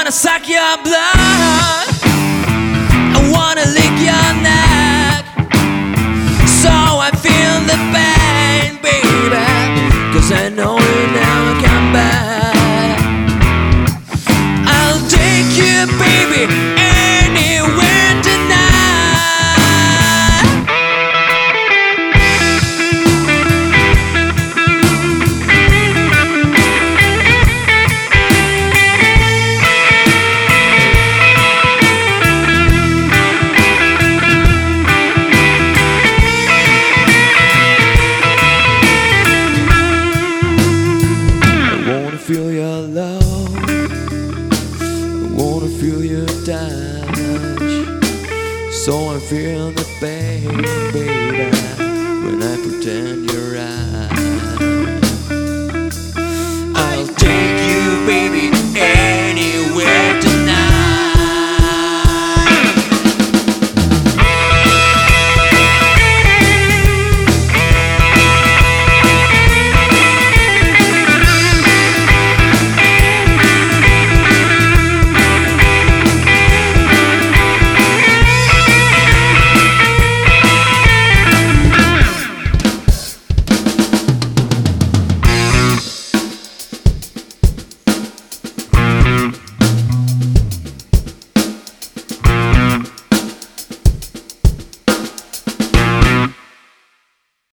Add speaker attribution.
Speaker 1: wanna suck your blood, I wanna lick your neck, so I feel the pain, baby, 'cause I know you never come back. I'll take you, baby, anywhere tonight. Feel your love, I wanna feel your touch, so I feel the pain, baby.